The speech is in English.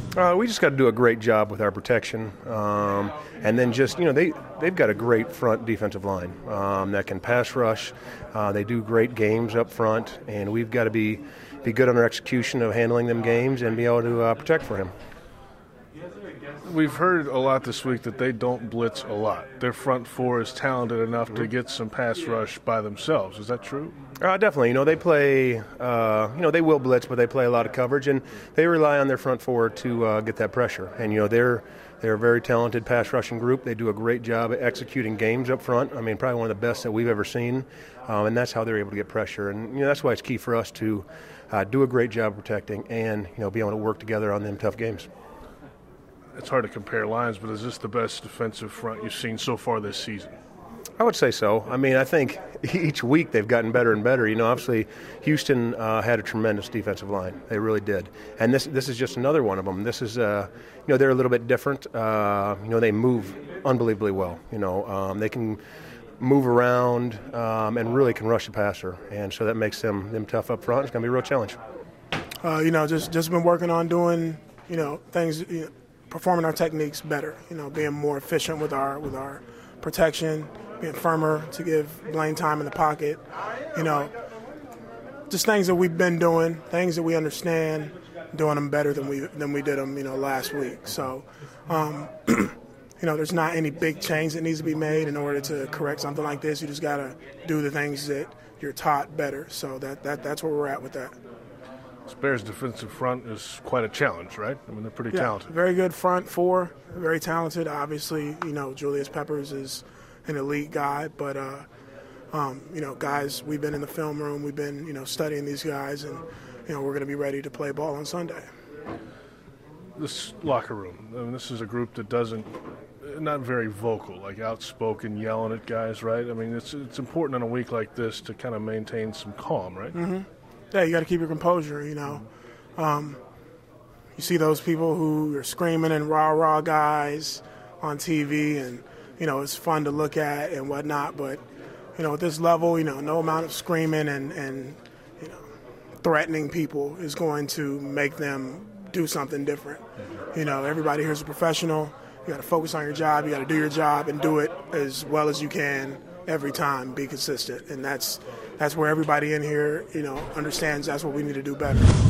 We just got to do a great job with our protection, and then just they've got a great front defensive line that can pass rush. They do great games up front, and we've got to be good on our execution of handling them games and be able to protect for him. We've heard a lot this week that they don't blitz a lot. Their front four is talented enough to get some pass rush by themselves. Is that true? Definitely. They play, they will blitz, but they play a lot of coverage, and they rely on their front four to get that pressure. And, they're a very talented pass rushing group. They do a great job at executing games up front. I mean, probably one of the best that we've ever seen, and that's how they're able to get pressure. And, that's why it's key for us to do a great job protecting and, be able to work together on them tough games. It's hard to compare lines, but is this the best defensive front you've seen so far this season? I would say so. I mean, I think each week they've gotten better and better. Obviously, Houston had a tremendous defensive line. They really did. And this is just another one of them. This is, they're a little bit different. They move unbelievably well. They can move around and really can rush the passer. And so that makes them tough up front. It's going to be a real challenge. Just been working on doing, things, performing our techniques better, being more efficient with our protection, being firmer to give Blaine time in the pocket, just things that we've been doing, things that we understand, doing them better than we did them, last week. So, there's not any big change that needs to be made in order to correct something like this. You just got to do the things that you're taught better. So that's where we're at with that. Bears' defensive front is quite a challenge, right? I mean, they're pretty talented. Very good front four, very talented. Obviously, Julius Peppers is an elite guy, but, guys, we've been in the film room, we've been, studying these guys, and, we're going to be ready to play ball on Sunday. This locker room, I mean, this is a group that not very vocal, like outspoken, yelling at guys, right? I mean, it's important on a week like this to kind of maintain some calm, right? Mm-hmm. Yeah, you got to keep your composure, You see those people who are screaming and rah-rah guys on TV, and, it's fun to look at and whatnot. But, at this level, no amount of screaming and threatening people is going to make them do something different. Everybody here is a professional. You got to focus on your job. You got to do your job and do it as well as you can every time. Be consistent, and that's where everybody in here, understands that's what we need to do better.